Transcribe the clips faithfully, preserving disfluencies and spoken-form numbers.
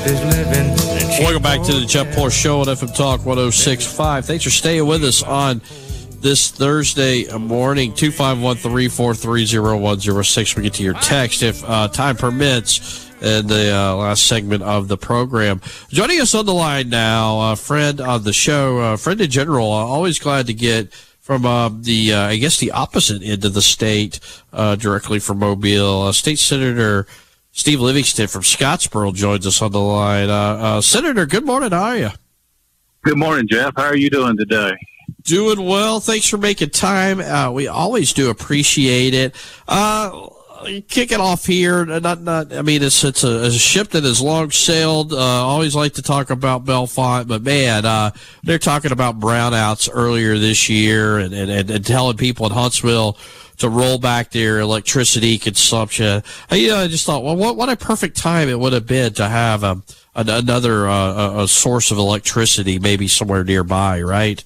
is living. Welcome back to the Jeff Poor Show on F M Talk one oh six point five. Thanks for staying with us on this Thursday morning. two five one, three four three, oh one oh six. We get to your text if uh, time permits in the uh, last segment of the program. Joining us on the line now, a friend of the show, a friend in general. Uh, always glad to get from uh, the, uh, I guess, the opposite end of the state, uh, directly from Mobile. Uh, State Senator Steve Livingston from Scottsboro joins us on the line. Uh, uh, Senator, good morning. How are you? Good morning, Jeff. How are you doing today? Doing well. Thanks for making time. Uh, we always do appreciate it. Uh, kick it off here. Not, not. I mean, it's it's a, it's a ship that has long sailed. Uh, always like to talk about Bellefonte, but man, uh, they're talking about brownouts earlier this year, and, and, and telling people in Huntsville to roll back their electricity consumption. I, you know, I just thought, well, what what a perfect time it would have been to have a, another uh, a source of electricity, maybe somewhere nearby, right?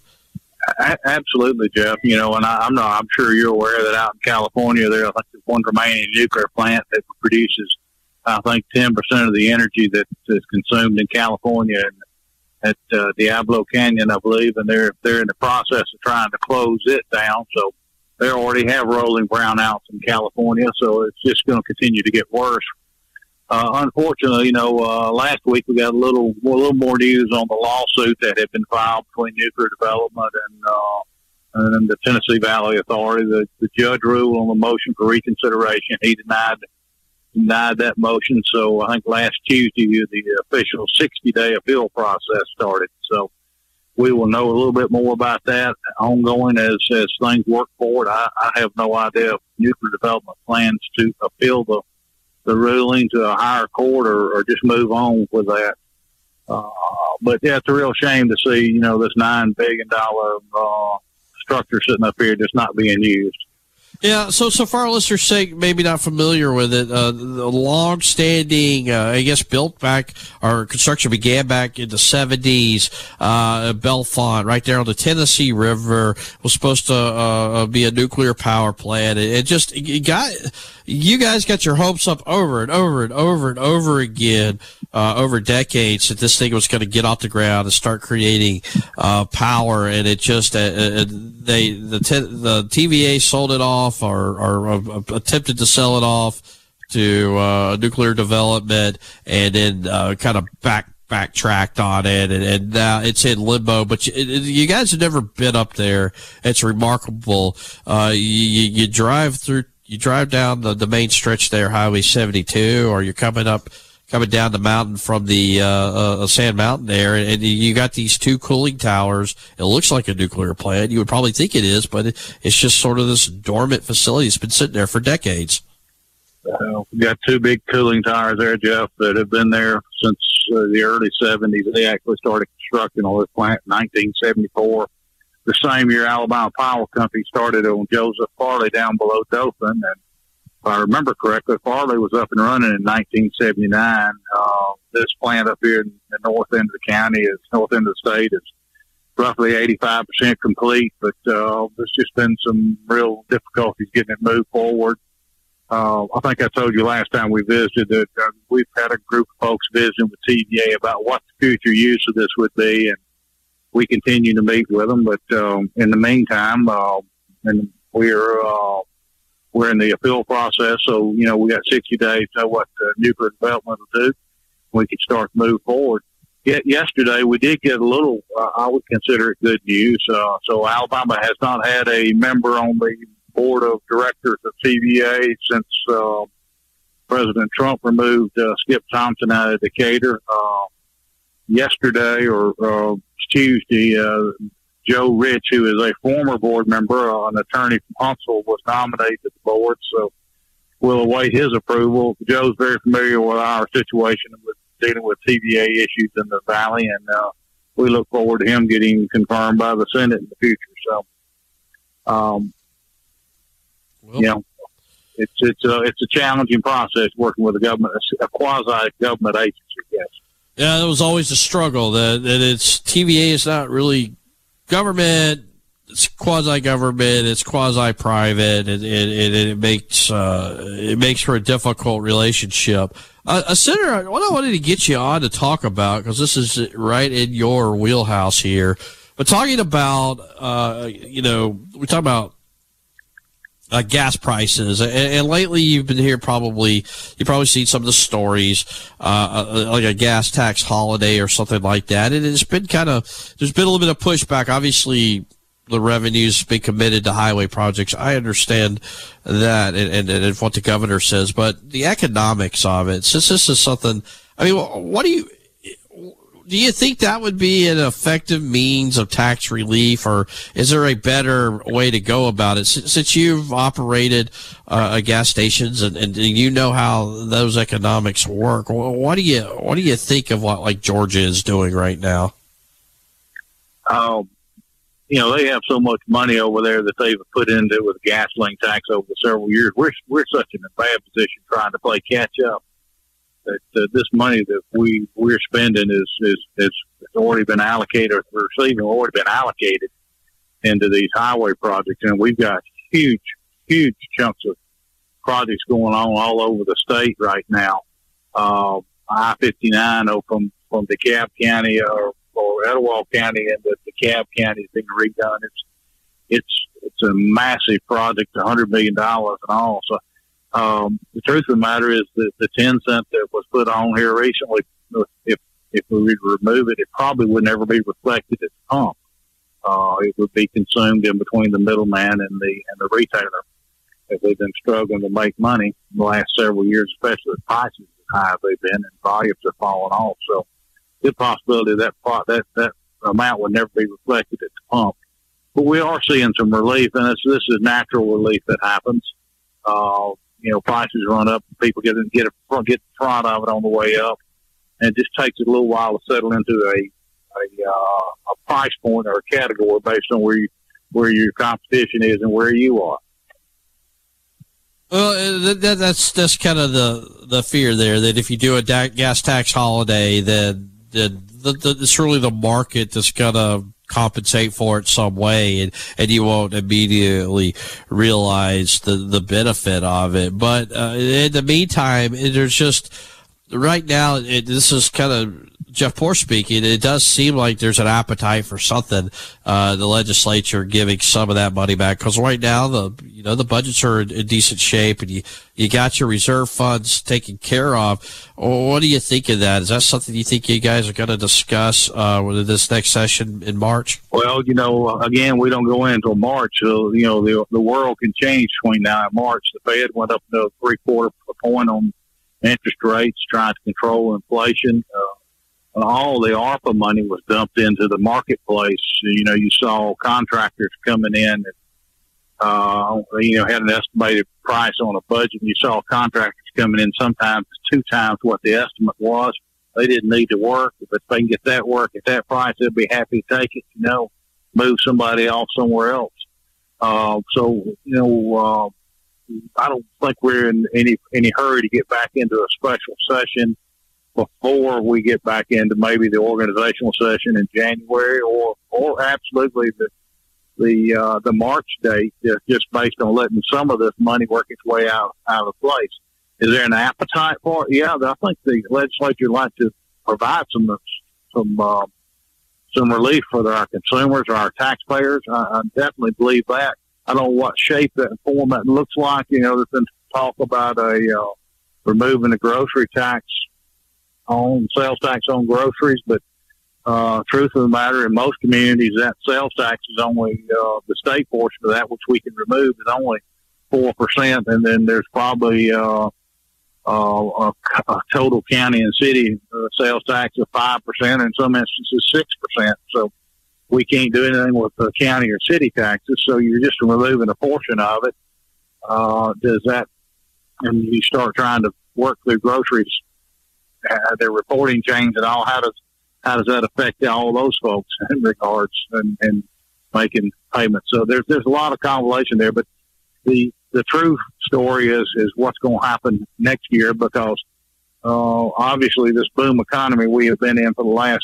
Absolutely, Jeff. You know, and I, I'm not. I'm sure you're aware that out in California, there I think there's one remaining nuclear plant that produces, I think, ten percent of the energy that is consumed in California and at uh, Diablo Canyon, I believe, and they're they're in the process of trying to close it down. So they already have rolling brownouts in California. So it's just going to continue to get worse. Uh, unfortunately, you know, uh, last week we got a little, a little more news on the lawsuit that had been filed between Nuclear Development and, uh, and the Tennessee Valley Authority. The, the judge ruled on the motion for reconsideration. He denied denied that motion. So I think last Tuesday the official sixty-day appeal process started. So we will know a little bit more about that ongoing as, as things work forward. I, I have no idea if Nuclear Development plans to appeal the the ruling to a higher court or, or just move on with that. Uh, but yeah, it's a real shame to see, you know, this nine billion dollars uh, structure sitting up here just not being used. Yeah, so so far, listeners say maybe not familiar with it. Uh, the long-standing, uh, I guess, built back or construction began back in the seventies. Uh, Bellefonte, right there on the Tennessee River, was supposed to uh, be a nuclear power plant. It, it just it got you guys got your hopes up over and over and over and over again uh, over decades that this thing was going to get off the ground and start creating uh, power, and it just uh, they the t- the T V A sold it off. Or, or uh, attempted to sell it off to uh, nuclear development, and then uh, kind of back backtracked on it, and, and now it's in limbo. But you, you guys have never been up there. It's remarkable. Uh, you, you drive through, you drive down the, the main stretch there, Highway seventy-two, or you're coming up. Coming down the mountain from the uh, uh, Sand Mountain there, and you got these two cooling towers. It looks like a nuclear plant. You would probably think it is, but it, it's just sort of this dormant facility. It's been sitting there for decades. Uh, we got two big cooling towers there, Jeff, that have been there since uh, the early seventies. They actually started constructing on this plant in nineteen seventy-four. The same year, Alabama Power Company started on Joseph Farley down below Dothan, and if I remember correctly, Farley was up and running in nineteen seventy-nine. Uh, this plant up here in the north end of the county, is north end of the state, is roughly eighty-five percent complete, but uh, there's just been some real difficulties getting it moved forward. Uh, I think I told you last time we visited that uh, we've had a group of folks visiting with T V A about what the future use of this would be, and we continue to meet with them. But um, in the meantime, uh, and we're uh, We're in the appeal process, so, you know, we got sixty days to know what uh, Nuclear Development will do. We can start to move forward. Yet yesterday, we did get a little, uh, I would consider it good news. Uh, so Alabama has not had a member on the board of directors of T V A since uh, President Trump removed uh, Skip Thompson out of Decatur. Uh, yesterday, or uh, Tuesday, uh, Joe Rich, who is a former board member, uh, an attorney from Huntsville, was nominated to the board, so we'll await his approval. Joe's very familiar with our situation with dealing with T V A issues in the Valley, and uh, we look forward to him getting confirmed by the Senate in the future. So, um, well, you know, it's it's a it's a challenging process working with a government, a quasi government agency. Yes. Yeah, it was always a struggle. That that it's T V A is not really government, it's quasi-government, it's quasi-private, and it, it, it makes uh, it makes for a difficult relationship. Uh, uh, Senator, what I wanted to get you on to talk about, because this is right in your wheelhouse here, but talking about, uh, you know, we talk about uh, gas prices, and, and lately you've been here probably, you've probably seen some of the stories, uh, like a gas tax holiday or something like that, and it's been kind of, there's been a little bit of pushback. Obviously, the revenue's been committed to highway projects. I understand that and, and, and what the governor says, but the economics of it, since this is something, I mean, what do you, do you think that would be an effective means of tax relief, or is there a better way to go about it? Since, since you've operated uh, gas stations and, and you know how those economics work, what do you, what do you think of what like Georgia is doing right now? Um, You know, they have so much money over there that they've put into with the gasoline tax over the several years. We're we're such in a bad position trying to play catch up that uh, this money that we we're spending is is is already been allocated, or receiving already been allocated into these highway projects, and we've got huge huge chunks of projects going on all over the state right now. Uh, I fifty-nine from from DeKalb County or or Etowah County and the DeKalb County is being redone. It's it's it's a massive project, a hundred million dollars and all. So um, the truth of the matter is that the ten cent that was put on here recently, if if we would remove it, it probably would never be reflected at the pump. Uh, it would be consumed in between the middleman and the and the retailer. As they've been struggling to make money in the last several years, especially with prices as high as they've been and volumes are falling off. So good possibility that that that amount would never be reflected at the pump. But we are seeing some relief, and this this is natural relief that happens. Uh, you know, prices run up, people get get a, get the front of it on the way up, and it just takes a little while to settle into a a, uh, a price point or a category based on where you where your competition is and where you are. Well, that, that, that's that's kind of the the fear there, that if you do a da- gas tax holiday, then the, the, the it's really the market that's gonna compensate for it some way, and, and you won't immediately realize the the benefit of it. But uh, in the meantime, there's just right now, it, this is kind of Jeff Poor speaking. It does seem like there's an appetite for something. Uh, the legislature giving some of that money back, because right now the you know the budgets are in, in decent shape, and you you got your reserve funds taken care of. What do you think of that? Is that something you think you guys are going to discuss uh, with this next session in March? Well, you know, again, we don't go in until March, so you know the the world can change between now and March. The Fed went up to three quarter point on interest rates, trying to control inflation. Uh, all the ARPA money was dumped into the marketplace. You know, you saw contractors coming in and, uh, you know, had an estimated price on a budget. You saw contractors coming in sometimes two times what the estimate was. They didn't need to work. But if they can get that work at that price, they'll be happy to take it, you know, move somebody off somewhere else. Uh, so, you know, uh, I don't think we're in any, any hurry to get back into a special session before we get back into maybe the organizational session in January, or or absolutely the the uh, the March date, just based on letting some of this money work its way out out of place. Is there an appetite for it? Yeah, I think the legislature would like to provide some some uh, some relief for our consumers or our taxpayers. I, I definitely believe that. I don't know what shape that form that looks like. You know, there's been talk about a uh, removing the grocery tax on sales tax on groceries, but uh, truth of the matter, in most communities, that sales tax is only uh, the state portion of that, which we can remove, is only four percent, and then there's probably uh, uh, a, a total county and city uh, sales tax of five percent, in some instances six percent. So we can't do anything with the county or city taxes. So you're just removing a portion of it. Uh, does that, and you start trying to work through groceries, Uh, their reporting chains and all, how does how does that affect all those folks in regards and, and making payments? So there's there's a lot of convolution there, but the the true story is is what's going to happen next year, because uh, obviously this boom economy we have been in for the last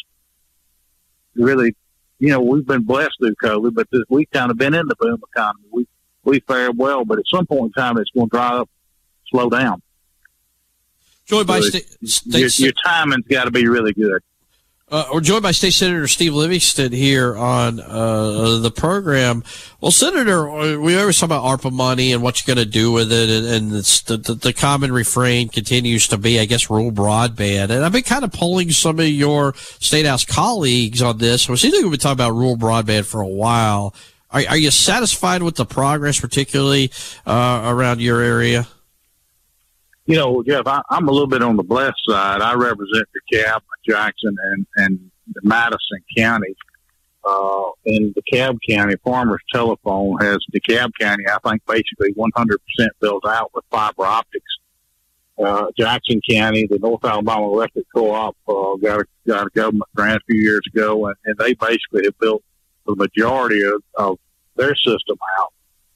really, you know, we've been blessed through COVID, but this, we've kind of been in the boom economy. We we fared well, but at some point in time it's going to dry up, slow down. Joined by so State, State your, your timing's got to be really good. Uh, we're joined by State Senator Steve Livingston here on uh, the program. Well, Senator, we always talk about ARPA money and what you're going to do with it, and, and it's the, the, the common refrain continues to be, I guess, rural broadband. And I've been kind of polling some of your State House colleagues on this. It seems like we've been talking about rural broadband for a while. Are, are you satisfied with the progress, particularly uh, around your area? You know, Jeff, I, I'm a little bit on the blessed side. I represent DeKalb, Jackson, and, and Madison counties. Uh, in DeKalb County, Farmers Telephone has DeKalb County, I think, basically one hundred percent built out with fiber optics. Uh, Jackson County, the North Alabama Electric Co-op, uh, got, a, got a government grant a few years ago, and, and they basically have built the majority of, of their system out.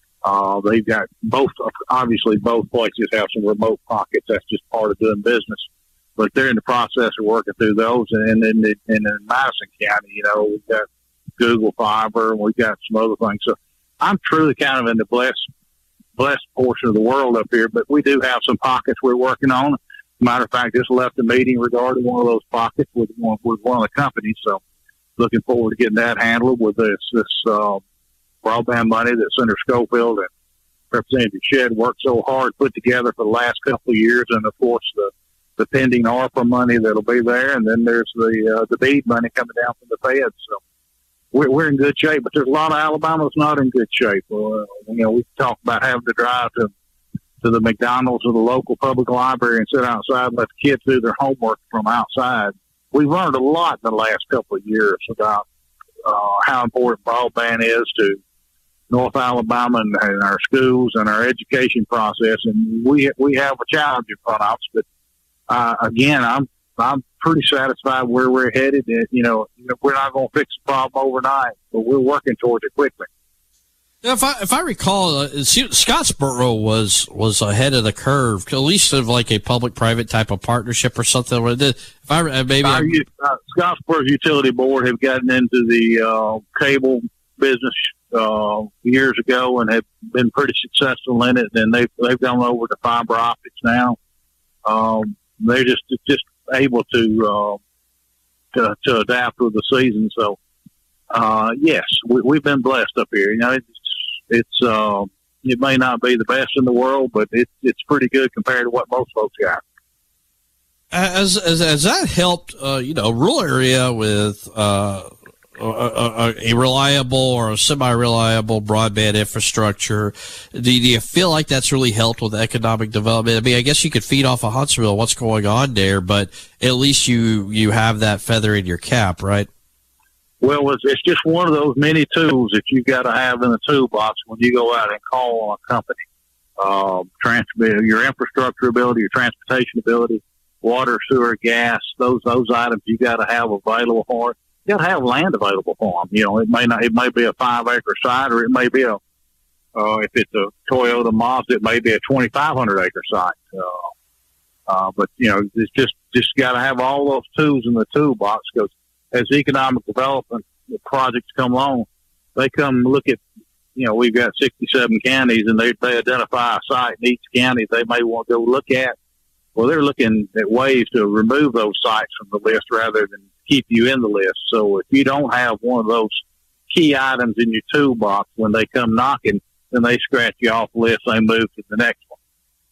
Uh, they've got both, obviously both places have some remote pockets. That's just part of doing business. But they're in the process of working through those. And then in, in Madison County, you know, we've got Google Fiber and we've got some other things. So I'm truly kind of in the blessed, blessed portion of the world up here, but we do have some pockets we're working on. Matter of fact, just left a meeting regarding one of those pockets with one, with one of the companies. So looking forward to getting that handled with this, this, uh, broadband money that Senator Schofield and Representative Shedd worked so hard put together for the last couple of years, and of course the, the pending ARPA money that'll be there, and then there's the uh, the BEAD money coming down from the feds. So we're, we're in good shape, but there's a lot of Alabama that's not in good shape. Uh, you know, we talk about having to drive to to the McDonald's or the local public library and sit outside and let the kids do their homework from outside. We've learned a lot in the last couple of years about uh, how important broadband is to North Alabama and, and our schools and our education process, and we we have a challenge in front of us. But uh, again, I'm I'm pretty satisfied where we're headed. And, you know, we're not going to fix the problem overnight, but we're working towards it quickly. Now, if I if I recall, uh, Scottsboro was was ahead of the curve, at least of like a public-private type of partnership or something. If I maybe our, uh, Scottsboro's utility board have gotten into the uh, cable business uh, years ago and have been pretty successful in it. And they've they've gone over to fiber optics now. Um, they're just just able to uh, to, to adapt with the season. So uh, yes, we, we've been blessed up here. You know, it's it's uh, it may not be the best in the world, but it's it's pretty good compared to what most folks got. As as as that helped, uh, you know, rural area with. Uh A, a, a reliable or a semi-reliable broadband infrastructure. Do, do you feel like that's really helped with economic development? I mean, I guess you could feed off of Huntsville what's going on there, but at least you you have that feather in your cap, right? Well, it's, it's just one of those many tools that you've got to have in the toolbox when you go out and call on a company. Um, trans- your infrastructure ability, your transportation ability, water, sewer, gas, those those items you got to have available for it. You got to have land available for them. You know, it may not, it may be a five acre site, or it may be a, uh, if it's a Toyota Mazda, it may be a twenty-five hundred acre site. Uh, uh, but you know, it's just, just got to have all those tools in the toolbox, because as economic development projects come along, they come look at, you know, we've got sixty-seven counties, and they, they identify a site in each county they may want to go look at. Well, they're looking at ways to remove those sites from the list rather than keep you in the list. So if you don't have one of those key items in your toolbox when they come knocking, then they scratch you off the list. They move to the next one.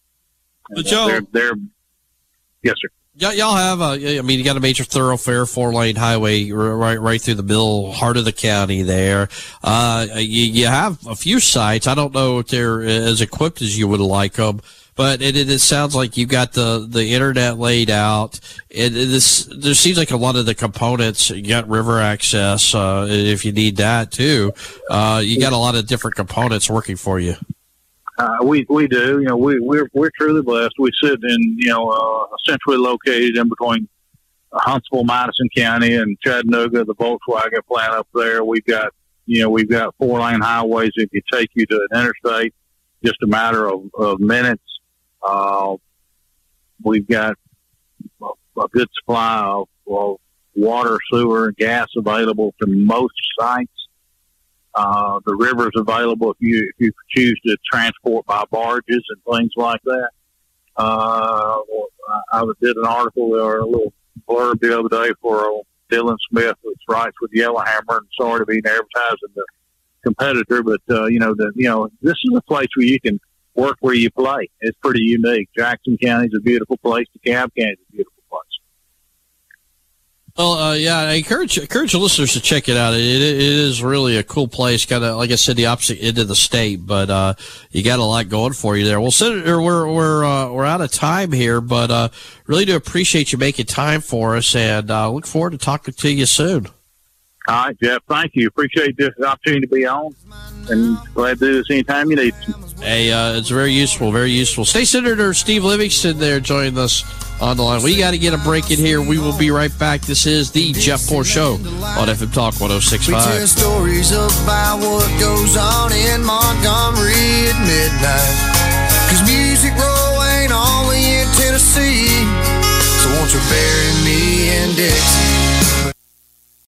But y'all, they're, they're, yes, sir. Y- y'all have a, I mean, you got a major thoroughfare, four lane highway right, right through the middle heart of the county there. Uh, you, you have a few sites. I don't know if they're as equipped as you would like them. But it, it, it sounds like you got the, the internet laid out. It, it is, there seems like a lot of the components, you got river access, uh, if you need that too. Uh, you got a lot of different components working for you. Uh, we, we do, you know, we, we're, we're truly blessed. We sit in, you know, uh, centrally located in between Huntsville, Madison County and Chattanooga, the Volkswagen plant up there. We've got, you know, we've got four lane highways that can take you to an interstate, just a matter of, of minutes. Uh, we've got a, a good supply of, of water, sewer, and gas available to most sites. Uh, the river's available if you if you choose to transport by barges and things like that. Uh, I did an article or a little blurb the other day for Dylan Smith, which writes with Yellowhammer, and sorry to be advertising the competitor, but uh, you know, the you know, this is a place where you can work where you play. It's pretty unique. Jackson County is a beautiful place. DeKalb County is a beautiful place. Well, uh, yeah, I encourage encourage the listeners to check it out. It, it is really a cool place, kind of like I said, the opposite end of the state, but uh, you got a lot going for you there. Well, Senator, we're we're uh, we're out of time here, but uh, really do appreciate you making time for us, and uh, look forward to talking to you soon. All right, Jeff. Thank you. Appreciate this opportunity to be on, and glad to do this anytime you need. Hey, uh, it's very useful, very useful. State Senator Steve Livingston there joining us on the line. We got to get a break in here. We will be right back. This is the Jeff Poor Show on F M Talk one oh six point five. We tell stories about what goes on in Montgomery at midnight. Cause Music Row ain't only in Tennessee. So won't you bury me in Dixie?